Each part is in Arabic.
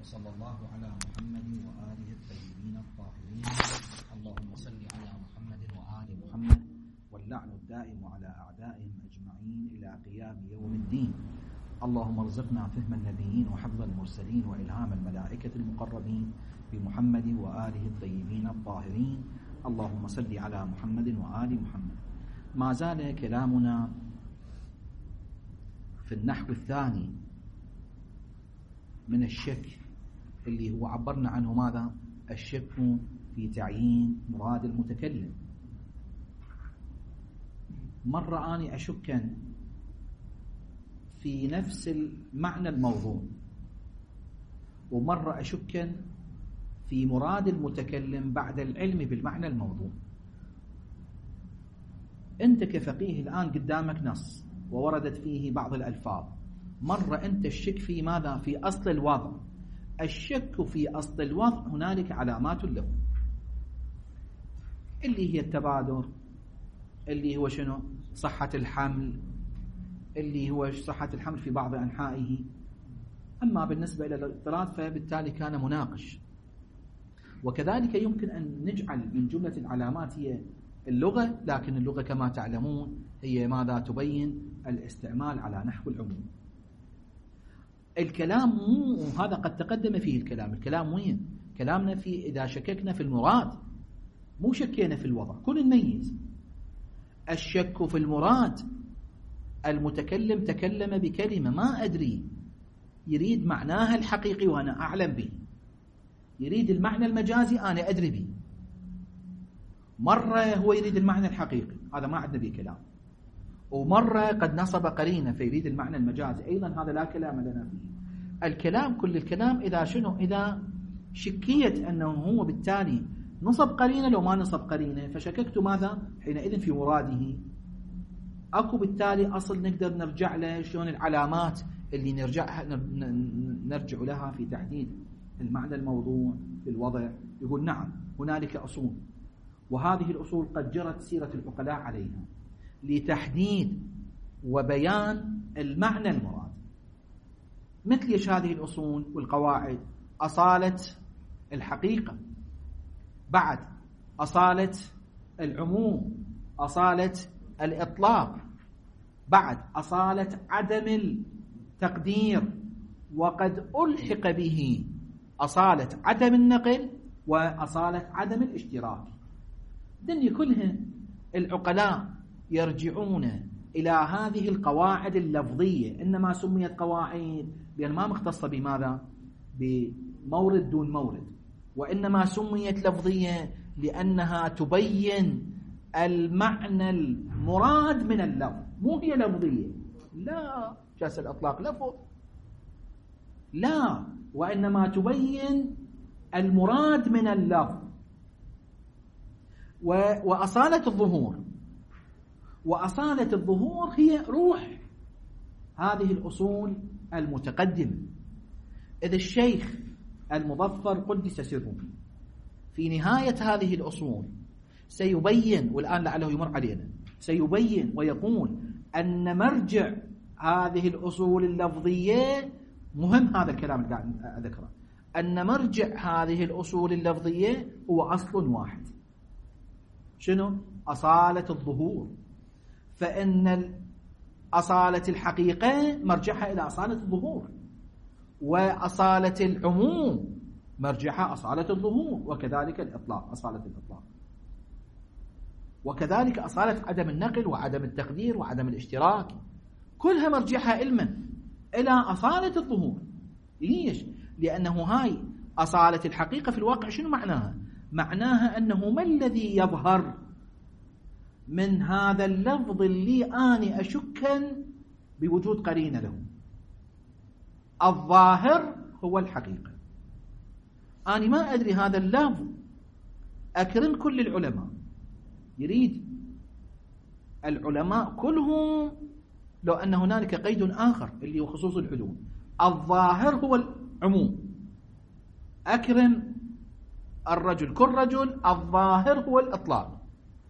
وصلى الله على محمد وآله الطيبين الطاهرين. اللهم صل على محمد وآل محمد واللعن الدائم على أعدائهم أجمعين إلى قيام يوم الدين. اللهم ارزقنا فهم النبيين وحفظ المرسلين وإلهام الملائكة المقربين بمحمد وآله الطيبين الطاهرين. اللهم صل على محمد وآل محمد. ما زال كلامنا في النحو الثاني من الشك اللي هو عبرنا عنه ماذا؟ الشك في تعيين مراد المتكلم. مرة أني أشك في نفس المعنى الموضوع، ومرة أشك في مراد المتكلم بعد العلم بالمعنى الموضوع. أنت كفقيه الآن قدامك نص ووردت فيه بعض الألفاظ، مرة أنت الشك في ماذا؟ في أصل الوضع. الشك في أصل الوضع هنالك علامات له، اللي هي التبادر، اللي هو شنو؟ صحة الحمل، اللي هو صحة الحمل في بعض أنحائه. أما بالنسبة إلى الاضطراد فبالتالي كان مناقش. وكذلك يمكن أن نجعل من جملة العلامات هي اللغة، لكن اللغة كما تعلمون هي ماذا؟ تبين الاستعمال على نحو العموم. الكلام مو هذا قد تقدم فيه الكلام وين؟ كلامنا في إذا شككنا في المراد، مو شكينا في الوضع. كل نميز الشك في المراد. المتكلم تكلم بكلمة ما أدري يريد معناها الحقيقي وأنا أعلم به، يريد المعنى المجازي أنا أدري به. مرة هو يريد المعنى الحقيقي، هذا ما عندنا به كلام. ومرة قد نصب قرينة فيريد المعنى المجازي، أيضا هذا لا كلام لنا فيه. الكلام كل الكلام إذا شنو؟ إذا شكيت أنه هو بالتالي نصب قرينة، لو ما نصب قرينة فشككت ماذا؟ حينئذ في مراده. أكو بالتالي أصل نقدر نرجع له، شلون العلامات اللي نرجع لها في تحديد المعنى الموضوع بالوضع. يقول نعم هنالك أصول، وهذه الأصول قد جرت سيرة العقلاء عليها لتحديد وبيان المعنى المراد. مثل ايش هذه الأصول والقواعد؟ أصالة الحقيقة، بعد أصالة العموم، أصالة الإطلاق، بعد أصالة عدم التقدير، وقد ألحق به أصالة عدم النقل وأصالة عدم الاشتراك. الدنيا كلها العقلاء يرجعون إلى هذه القواعد اللفظية، إنما سميت قواعد لأن ما مختصة بماذا؟ بمورد دون مورد، وإنما سميت لفظية لأنها تبين المعنى المراد من اللفظ. مو هي لفظية، لا جاس الأطلاق لفظ، لا، وإنما تبين المراد من اللفظ. وأصالة الظهور، وأصالة الظهور هي روح هذه الأصول المتقدمة. إذا الشيخ المظفر قدس سره في نهاية هذه الأصول سيبين، والآن لعله يمر علينا، سيبين ويقول أن مرجع هذه الأصول اللفظية مهم. هذا الكلام اللي قاعد أذكره، أن مرجع هذه الأصول اللفظية هو أصل واحد. شنو؟ أصالة الظهور. فإن أصالة الحقيقة مرجعها إلى أصالة الظهور، وأصالة العموم مرجعها أصالة الظهور، وكذلك الإطلاق أصالة الإطلاق، وكذلك أصالة عدم النقل وعدم التقدير وعدم الاشتراك، كلها مرجعها علما إلى أصالة الظهور. ليش؟ لأنه هاي أصالة الحقيقة في الواقع شنو معناها؟ معناها أنه ما الذي يظهر من هذا اللفظ اللي أنا أشك بوجود قرينة له؟ الظاهر هو الحقيقة. أنا ما أدري هذا اللفظ، أكرم كل العلماء، يريد العلماء كلهم لو أن هنالك قيد آخر اللي هو خصوص الحدود. الظاهر هو العموم، أكرم الرجل كل رجل، الظاهر هو الإطلاق.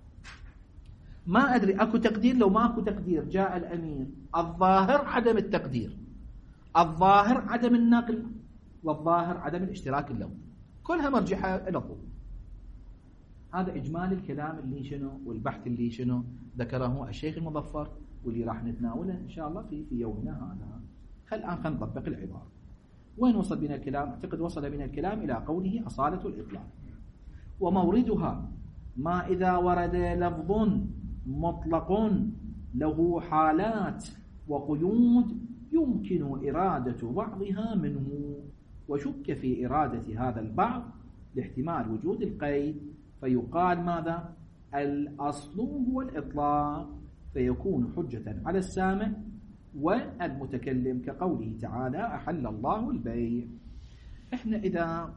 ما أدري أكو تقدير، لو ما أكو تقدير جاء الأمير، الظاهر عدم التقدير، الظاهر عدم النقل، والظاهر عدم الاشتراك اللفظي، كلها مرجحة إلى الظهور. هذا إجمالي الكلام اللي شنو والبحث اللي شنو ذكره الشيخ المظفر، واللي راح نتناوله إن شاء الله في يومنا هذا. الآن خلينا نطبق العبارة. وين وصل بنا الكلام؟ أعتقد وصل بنا الكلام إلى قوله أصالة الإطلاق. وموردها ما إذا ورد لفظ مطلق له حالات وقيود يمكن إرادة بعضها منه، وشك في إرادة هذا البعض لاحتمال وجود القيد، فيقال ماذا؟ الأصل هو الإطلاق، فيكون حجة على السامع والمتكلم، كقوله تعالى أحل الله البيع. إحنا إذا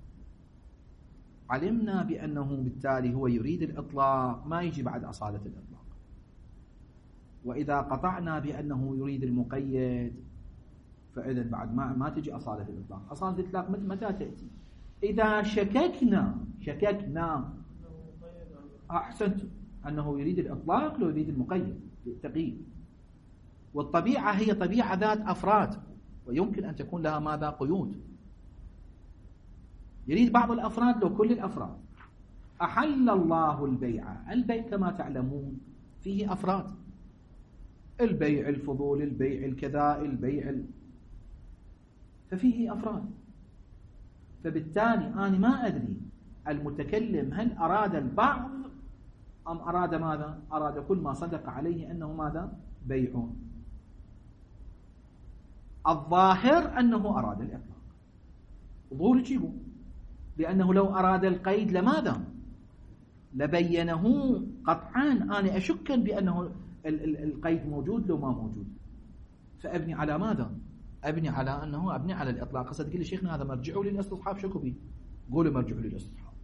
علمنا بأنه بالتالي هو يريد الإطلاق ما يجي بعد أصالة الإطلاق، وإذا قطعنا بأنه يريد المقيد فإذا بعد ما تجي أصالة الإطلاق. أصالة الإطلاق متى تأتي؟ إذا شككنا أحسنت أنه يريد الإطلاق لو يريد المقيد بالتقييد. والطبيعة هي طبيعة ذات أفراد، ويمكن أن تكون لها ماذا؟ قيود. يريد بعض الأفراد لو كل الأفراد. أحل الله البيع، البيع كما تعلمون فيه أفراد، البيع الفضول، البيع الكذا، البيع ففيه أفراد. فبالتالي أنا ما أدري المتكلم هل أراد البعض أم أراد ماذا؟ أراد كل ما صدق عليه أنه ماذا؟ بيع. الظاهر أنه أراد الإطلاق، ظهور يجيبه، لأنه لو أراد القيد لماذا؟ لبينه قطعا. أنا أشك بأنه القيد موجود لو ما موجود، فأبني على ماذا؟ أبني على أنه أبني على الإطلاق. قصد تقول لي شيخنا هذا مرجعه للاستصحاب، شكو بي؟ قولوا مرجعه للاستصحاب.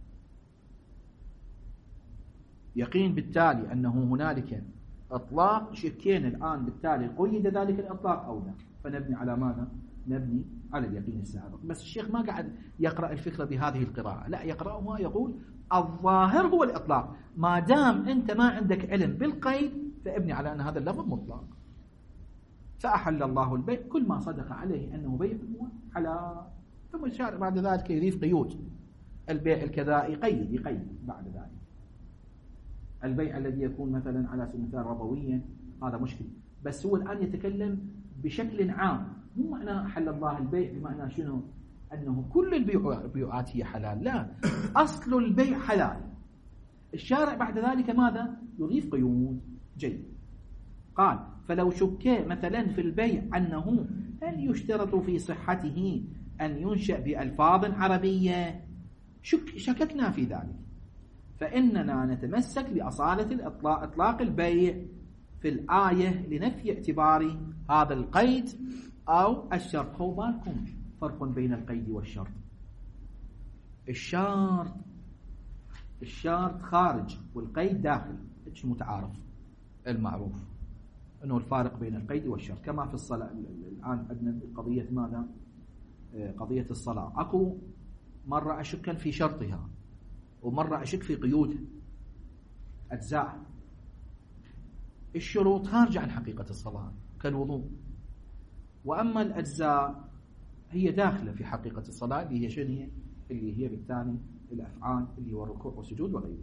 يقين بالتالي أنه هنالك إطلاق، شكين الآن بالتالي قيد ذلك الإطلاق أو لا، فنبني على ماذا؟ نبني على اليقين السابق. بس الشيخ ما قاعد يقرأ الفكرة بهذه القراءة، لا يقرأها يقول الظاهر هو الإطلاق، ما دام أنت ما عندك علم بالقيد فابني على أن هذا اللفظ مطلق. فأحل الله البيع، كل ما صدق عليه أنه بيع هو حلال. ثم الشارع بعد ذلك يضيف قيود، البيع الكذا يقيد بعد ذلك. البيع الذي يكون مثلا على سبيل المثال ربويا هذا مشكل، بس هو الآن يتكلم بشكل عام، مو معنى أحل الله البيع بمعنى شنو؟ أنه كل البيوعات هي حلال، لا، أصل البيع حلال. الشارع بعد ذلك ماذا؟ يضيف قيود. جيد. قال فلو شك مثلا في البيع أنه هل يشترط في صحته أن ينشأ بألفاظ عربية، شككنا في ذلك، فإننا نتمسك بأصالة إطلاق البيع في الآية لنفي اعتبار هذا القيد أو الشرط. خو بالكم فرق بين القيد والشرط. الشرط خارج والقيد داخل، إيش متعارف المعروف أنه الفارق بين القيد والشرط. كما في الصلاة الآن عندنا قضية ماذا؟ قضية الصلاة، أكو مرة أشك في شرطها ومرة أشك في قيودها، أجزاء. الشروط خارجة عن حقيقة الصلاة كالوضوء، وأما الأجزاء هي داخلة في حقيقة الصلاة اللي هي شنو؟ اللي هي بالتالي الأفعال اللي هو الركوع والسجود وغيره.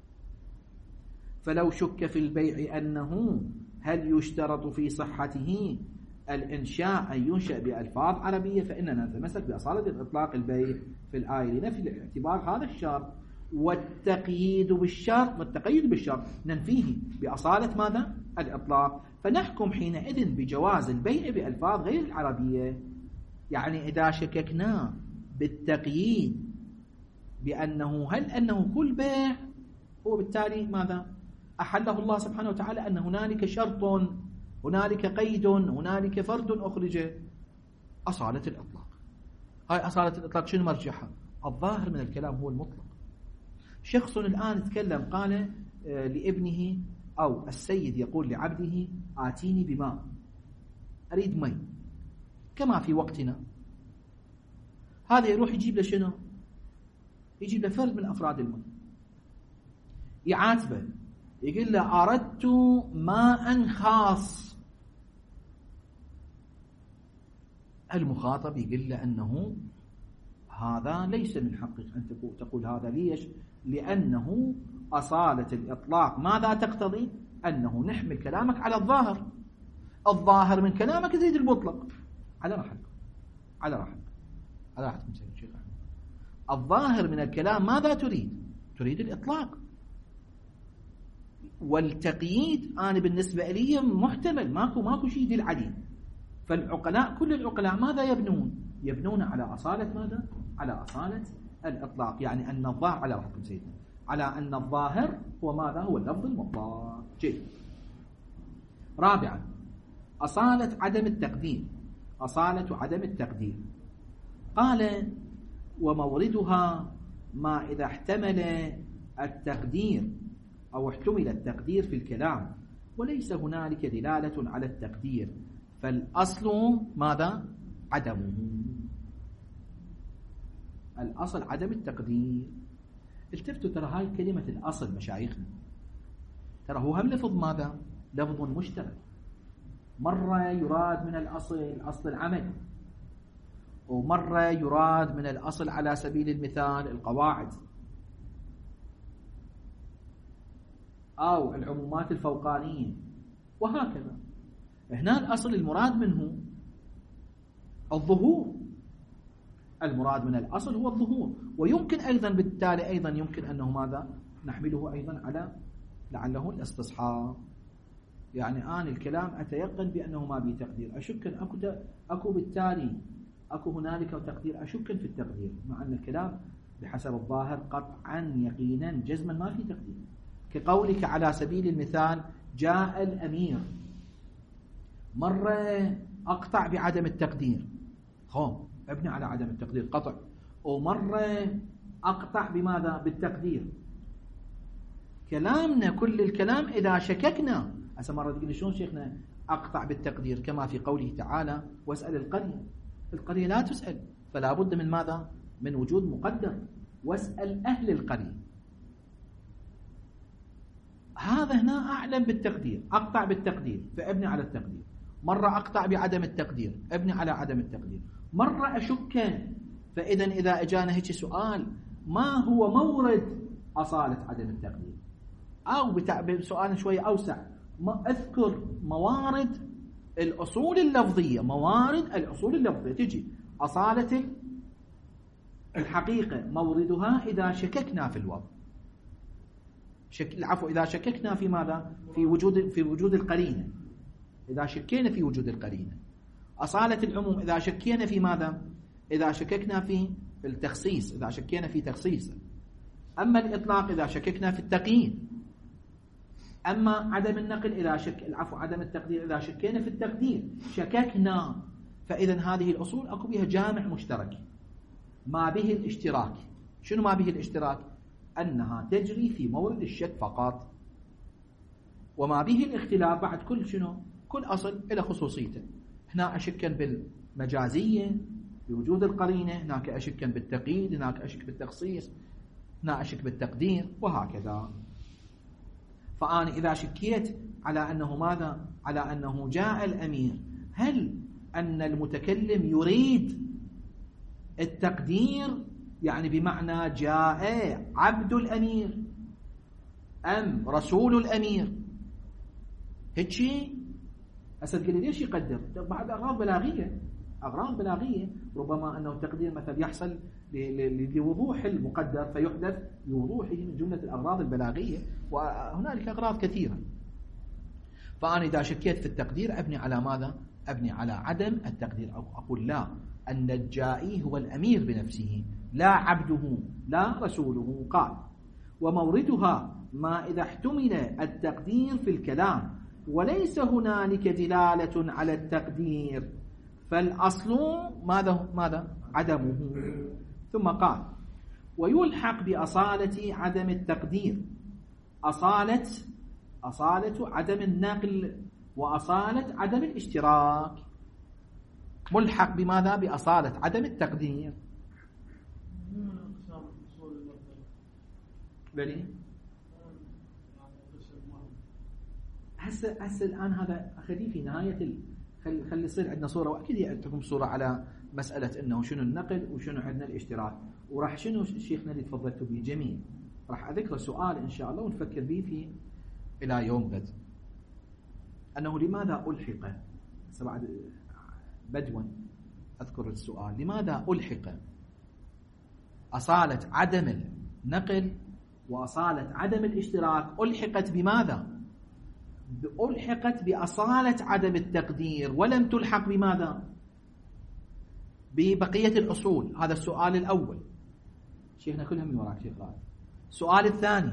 فلو شك في البيع أنه هل يشترط في صحته الإنشاء أن ينشأ بألفاظ عربية، فإننا نتمسك بأصالة إطلاق البيع في الآية لنفي الاعتبار هذا الشرط، والتقييد بالشرط ننفيه بأصالة ماذا؟ الإطلاق. فنحكم حينئذ بجواز البيع بألفاظ غير العربية. يعني إذا شككنا بالتقييد بأنه هل أنه كل بيع، هو بالتالي ماذا؟ أحله الله سبحانه وتعالى أن هنالك شرط، هنالك قيد، هنالك فرد أخرج. أصالة الإطلاق، هاي أصالة الإطلاق شنو مرجحها؟ الظاهر من الكلام هو المطلق. شخص الآن تكلم قال لابنه أو السيد يقول لعبده آتيني بماء، أريد مي كما في وقتنا. هذا يروح يجيب له شنو؟ يجيب له فرد من أفراد المي، يعاتبه يقول له أردت ماء خاص. المخاطب يقول له أنه هذا ليس من حقك أن تقول هذا. ليش؟ لأنه أصالة الإطلاق ماذا تقتضي؟ أنه نحمل كلامك على الظاهر. الظاهر من كلامك يزيد المطلق. على راحتكم على راحتكم سيد الشيخ أحمد. الظاهر من الكلام ماذا تريد؟ تريد الإطلاق. والتقييد أنا بالنسبة لي محتمل، ماكو شيء دي العديد. فالعقلاء كل العقلاء ماذا يبنون على أصالة ماذا؟ على أصالة الإطلاق. يعني أن الظاهر على راحتكم سيدنا، على أن الظاهر هو ماذا؟ هو اللفظ المطلق. جيد. رابعا أصالة عدم التقدير. أصالة عدم التقدير قال وموردها ما إذا احتمل التقدير أو احتمل التقدير في الكلام وليس هنالك دلالة على التقدير فالأصل ماذا؟ عدمه. الأصل عدم التقدير. التفتوا ترى هاي كلمة الأصل مشايخنا ترى هو هم لفظ ماذا؟ لفظ مشترك. مرة يراد من الأصل العمل، ومرة يراد من الأصل على سبيل المثال القواعد أو العمومات الفوقانية وهكذا. هنا الأصل المراد منه الظهور. المراد من الأصل هو الظهور. ويمكن أيضا بالتالي أيضا يمكن أنه ماذا؟ نحمله أيضا على لعله الاستصحاب. يعني آن الكلام أتيقن بأنه ما به تقدير، أشك أكو بالتالي أكو هنالك تقدير، أشك في التقدير، مع أن الكلام بحسب الظاهر قطعا يقينا جزما ما في تقدير. كقولك على سبيل المثال جاء الأمير، مرة أقطع بعدم التقدير، ابني على عدم التقدير قطع، ومرة أقطع بماذا؟ بالتقدير. كلامنا كل الكلام إذا شككنا هسه مرة تقول شلون شيخنا أقطع بالتقدير؟ كما في قوله تعالى واسأل القرية. القرية لا تسأل، فلا بد من ماذا؟ من وجود مقدر. واسأل أهل القرية. هذا هنا أعلم بالتقدير، أقطع بالتقدير فابني على التقدير. مرة أقطع بعدم التقدير، ابني على عدم التقدير. مرة أشك، فإذا إذا أجانا هيك سؤال ما هو مورد أصالة عدم التقدير؟ أو بسؤال شوية أوسع، ما أذكر موارد الأصول اللفظية. موارد الأصول اللفظية تجي أصالة الحقيقة موردها إذا شككنا في الوضع، إذا شككنا في ماذا؟ في وجود القرينة. إذا شكينا في وجود القرينة. أصالة العموم إذا شكينا في ماذا؟ إذا شككنا في التخصيص، إذا شكينا في تخصيص. أما الإطلاق إذا شككنا في التقييد. أما عدم النقل عدم التقدير إذا شكينا في التقدير. شككنا، فإذا هذه الأصول أكو بها جامع مشترك ما به الاشتراك. شنو ما به الاشتراك؟ أنها تجري في مورد الشك فقط، وما به الاختلاف بعد كل أصل إلى خصوصيته. هنا أشكا بالمجازية بوجود القرينة، هناك أشكا بالتقييد، هناك أشك بالتخصيص، هنا أشك بالتقدير وهكذا. فأنا إذا شكيت على أنه ماذا؟ على أنه جاء الأمير، هل أن المتكلم يريد التقدير يعني بمعنى جاء عبد الأمير أم رسول الأمير؟ هيك شيء أسد قال ليش يقدر؟ بعد أغراض بلاغية. ربما أنه التقدير مثلا يحصل لوضوح المقدر فيحدث لوضوحه من جملة الأغراض البلاغية، وهنالك أغراض كثيرة. فأنا إذا شكيت في التقدير أبني على ماذا؟ أبني على عدم التقدير، أو أقول لا، أن الجائي هو الأمير بنفسه لا عبده لا رسوله. قال وموردها ما إذا احتمل التقدير في الكلام وليس هنالك دلالة على التقدير فالأصل ماذا؟ عدمه. ثم قال ويلحق بأصالة عدم التقدير أصالة عدم النقل وأصالة عدم الاشتراك. ملحق بماذا؟ بأصالة عدم التقدير. بلي هسه الآن هذا أخذي في نهاية خلي يصير عندنا صورة، وأكيد يعطيكم صورة على مسألة أنه شنو النقل وشنو عندنا الاشتراك، وراح شنو شيخنا اللي تفضلتوا به جميل، راح أذكر سؤال إن شاء الله ونفكر به في إلى يوم غد، أنه لماذا ألحق بعد بدوا أذكر السؤال، لماذا ألحق أصالة عدم النقل وأصالة عدم الاشتراك ألحقت بماذا؟ ألحقت بأصالة عدم التقدير ولم تلحق بماذا؟ ببقية الأصول. هذا السؤال الأول. شيخنا كلها من وراك شيخ رائد. السؤال الثاني،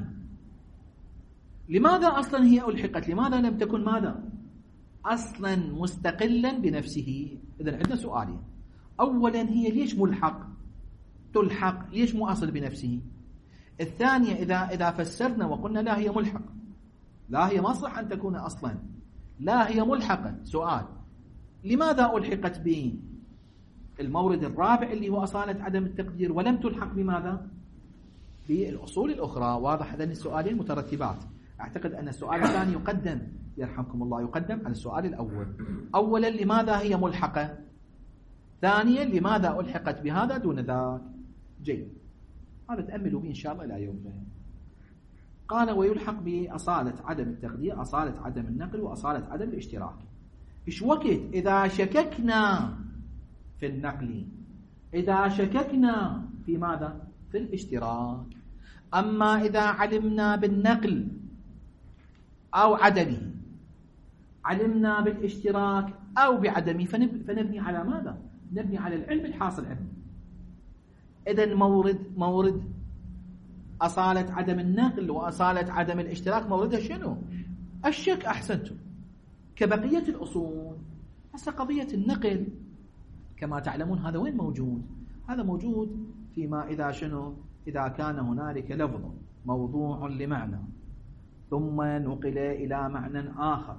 لماذا أصلا هي ألحقت؟ لماذا لم تكن ماذا؟ أصلا مستقلا بنفسه. إذن عندنا سؤالين، أولا هي ليش ملحق تلحق؟ ليش مو أصل بنفسه؟ الثانية إذا فسرنا وقلنا لا هي ملحق، لا هي ما صح أن تكون أصلا، لا هي ملحقة. سؤال، لماذا ألحقت بالمورد الرابع اللي هو أصالة عدم التقدير ولم تلحق بماذا؟ بالأصول الأخرى. واضح؟ هذين السؤالين مترتبات. أعتقد أن السؤال الثاني يقدم، يرحمكم الله، يقدم على السؤال الأول. أولا لماذا هي ملحقة؟ ثانيا لماذا ألحقت بهذا دون ذاك؟ جيد، هذا تأملوا به إن شاء الله إلى يوم غد. قال ويلحق بأصالة عدم التقدير، أصالة عدم النقل، وأصالة عدم الاشتراك. إيش وقت إذا شككنا في النقل، إذا شككنا في ماذا؟ في الاشتراك. أما إذا علمنا بالنقل أو عدمه، علمنا بالاشتراك أو بعدمه، فنبني على ماذا؟ نبني على العلم الحاصل عندنا. إذن مورد أصالة عدم النقل وأصالة عدم الاشتراك موردها شنو؟ الشك. أحسنتم. كبقية الأصول. هسه قضية النقل كما تعلمون هذا وين موجود؟ هذا موجود فيما إذا شنو؟ إذا كان هنالك لفظ موضوع لمعنى ثم نقل إلى معنى آخر،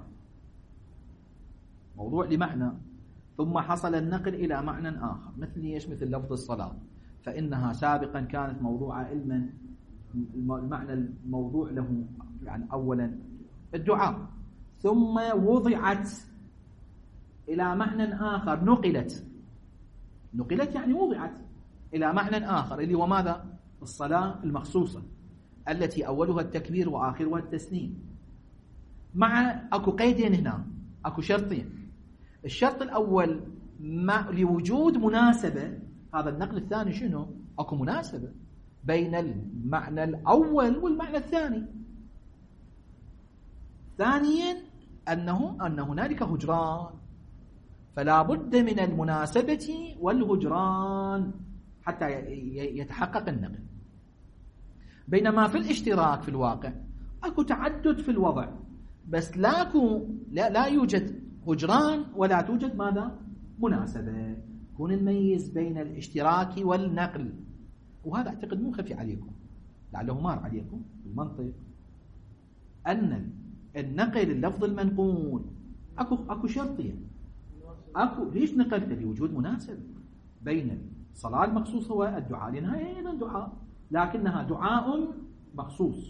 موضوع لمعنى ثم حصل النقل إلى معنى آخر، مثل إيش؟ مثل لفظ الصلاة، فإنها سابقا كانت موضوع علما، المعنى الموضوع له يعني أولا الدعاء، ثم وضعت إلى معنى آخر، نقلت يعني وضعت إلى معنى آخر اللي هو ماذا؟ الصلاة المخصوصة التي أولها التكبير وآخرها التسليم. مع أكو قيدين هنا، أكو شرطين. الشرط الأول لوجود مناسبة، هذا النقل الثاني شنو؟ أكو مناسبة بين المعنى الأول والمعنى الثاني. ثانيا أن هنالك هجران، فلا بد من المناسبة والهجران حتى يتحقق النقل. بينما في الاشتراك في الواقع أكو تعدد في الوضع، بس لا يوجد هجران ولا توجد ماذا؟ مناسبة. كون نميز بين الاشتراك والنقل، وهذا أعتقد مو خفي عليكم، لعله مار عليكم بالمنطق، أن النقل اللفظ المنقول أكو شرطين. أكو ليش نقلت؟ لوجود مناسبة بين الصلاة المخصوصة والدعاء، لأنها أيضا دعاء لكنها دعاء مخصوص،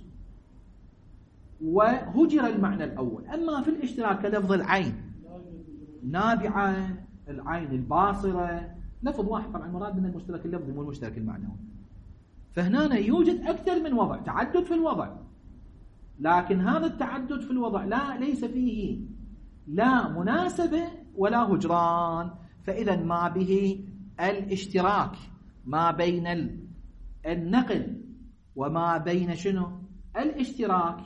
وهجر المعنى الأول. أما في الاشتراك كلفظ العين نابعة، العين الباصرة، لفظ واحد طبعا مراد من المشترك اللفظي مو المشترك المعنوي، فهنا يوجد أكثر من وضع، تعدد في الوضع، لكن هذا التعدد في الوضع ليس فيه لا مناسبة ولا هجران. فإذا ما به الاشتراك ما بين النقل وما بين شنو؟ الاشتراك.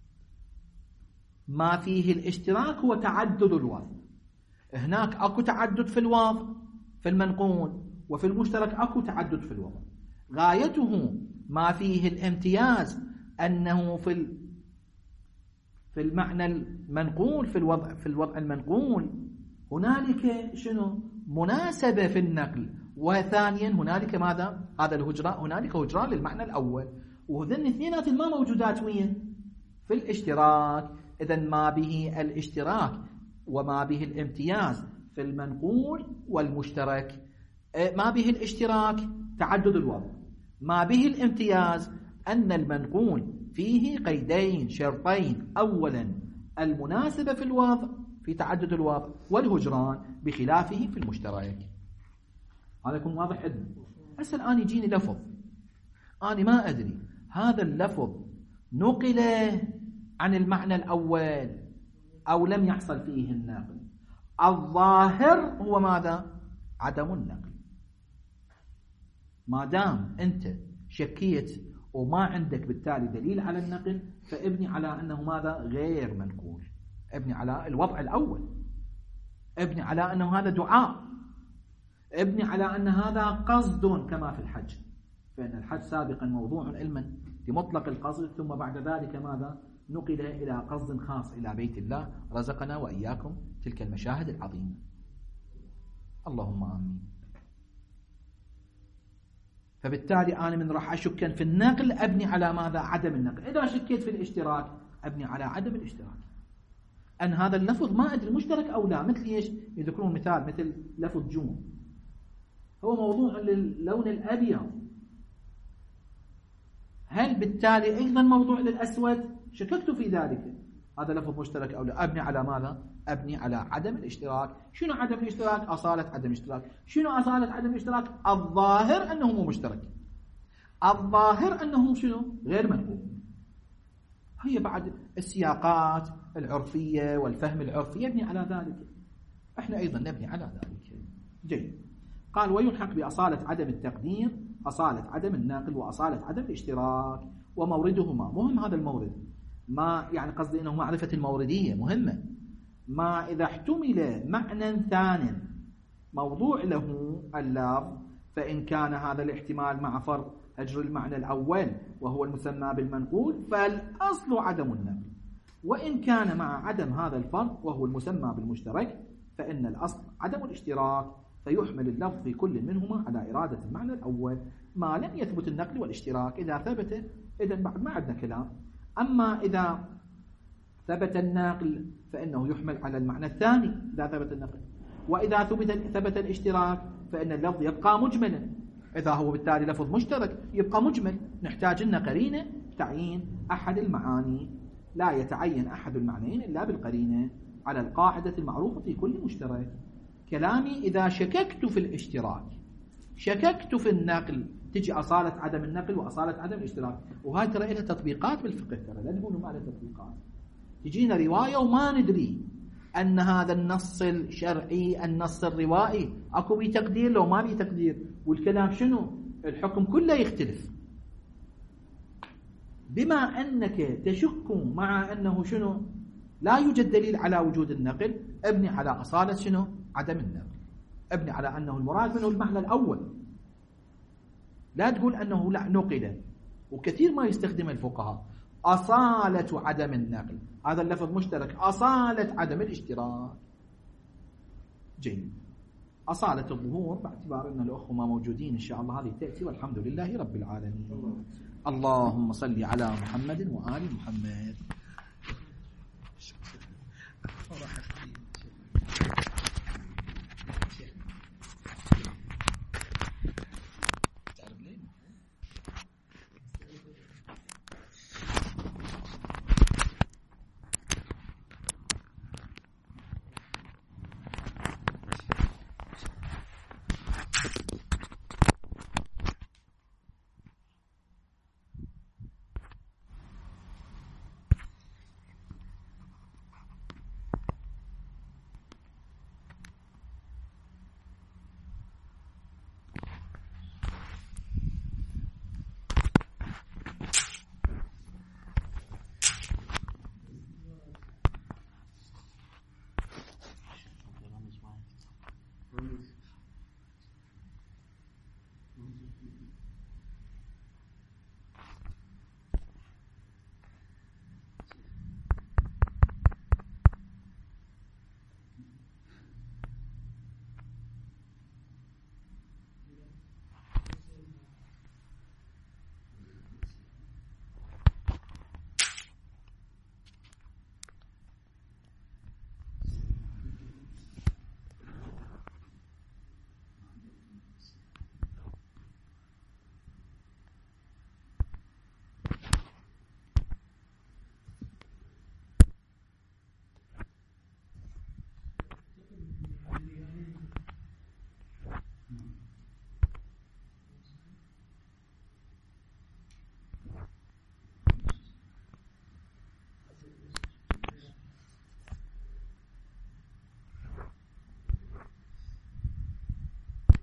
ما فيه الاشتراك هو تعدد الوضع. هناك أكو تعدد في الوضع في المنقول، وفي المشترك أكو تعدد في الوضع. غايته ما فيه الامتياز أنه في المعنى المنقول، في الوضع المنقول هنالك شنو؟ مناسبة في النقل، وثانيا هنالك ماذا؟ هذا الهجران، هنالك هجران للمعنى الأول، وهذين اثنينات ما موجودات وين؟ في الاشتراك. إذن ما به الاشتراك وما به الامتياز في المنقول والمشترك. ما به الاشتراك تعدد الوضع، ما به الامتياز أن المنقول فيه قيدين شرطين، أولا المناسبة في الوضع في تعدد الوضع، والهجران بخلافه في المشترك. هذا يكون واضح عندنا. هسه الآن يجيني لفظ أنا ما أدري هذا اللفظ نقل عن المعنى الأول أو لم يحصل فيه النقل. الظاهر هو ماذا؟ عدم النقل. ما دام أنت شكيت وما عندك بالتالي دليل على النقل فابني على أنه ماذا؟ غير منقول. ابني على الوضع الأول، ابني على أنه هذا دعاء، ابني على أن هذا قصد كما في الحج، فإن الحج سابقا موضوع علما لمطلق القصد، ثم بعد ذلك ماذا؟ نقل إلى قصد خاص إلى بيت الله. رزقنا وإياكم تلك المشاهد العظيمة، اللهم آمين. فبالتالي أنا من راح أشك في النقل أبني على ماذا؟ عدم النقل. إذا شكيت في الاشتراك أبني على عدم الاشتراك، أن هذا اللفظ ما أدري مشترك أو لا. مثل إيش؟ يذكرون مثال مثل لفظ جون، هو موضوع للون الأبيض، هل بالتالي أيضا موضوع للأسود؟ شككت في ذلك، هذا لفظ مشترك أو لا؟ أبني على ماذا؟ أبني على عدم الاشتراك. شنو عدم الاشتراك؟ أصالة عدم الاشتراك. شنو أصالة عدم الاشتراك؟ الظاهر أنه مو مشترك، الظاهر أنه شنو؟ غير منقول. هي بعد السياقات العرفية والفهم العرفي يبني على ذلك، احنا أيضا نبني على ذلك. جيد. قال ويلحق بأصالة عدم التقدير أصالة عدم الناقل وأصالة عدم الاشتراك وموردهما. مهم هذا المورد، ما يعني قصدي أنه معرفة الموردية مهمة. ما إذا احتمل معنى ثان موضوع له اللفظ فإن كان هذا الاحتمال مع فرض هجر المعنى الأول وهو المسمى بالمنقول فالأصل عدم النقل، وإن كان مع عدم هذا الفرض وهو المسمى بالمشترك فإن الأصل عدم الاشتراك، فيحمل اللفظ في كل منهما على إرادة المعنى الأول ما لم يثبت النقل والاشتراك. إذا ثبت إذن بعد ما عندنا كلام. أما إذا ثبت النقل فإنه يحمل على المعنى الثاني إذا ثبت النقل، وإذا ثبت الاشتراك فإن اللفظ يبقى مجملا. إذا هو بالتالي لفظ مشترك يبقى مجمل، نحتاج لنا قرينة تعيين أحد المعاني، لا يتعين أحد المعنيين إلا بالقرينة على القاعدة المعروفة في كل مشترك. كلامي إذا شككت في الاشتراك شككت في النقل تجي أصالة عدم النقل وأصالة عدم الاشتراك. وهاي ترى لها تطبيقات بالفقه، ترى لا تقولوا ما لها تطبيقات. تجينا رواية وما ندري أن هذا النص الشرعي النص الروائي أكو بي تقدير لو ما بي تقدير، والكلام شنو؟ الحكم كله يختلف. بما أنك تشك مع أنه شنو؟ لا يوجد دليل على وجود النقل، ابني على أصالة شنو؟ عدم النقل، ابني على أنه المراد منه المعنى الأول، لا تقول أنه لا نقل. وكثير ما يستخدم الفقهاء أصالة عدم النقل، هذا اللفظ مشترك، أصالة عدم الاشتراك. جيد. أصالة الظهور باعتبار أن الأخوة ما موجودين إن شاء الله هذه تأتي، والحمد لله رب العالمين. اللهم صل على محمد وآل محمد.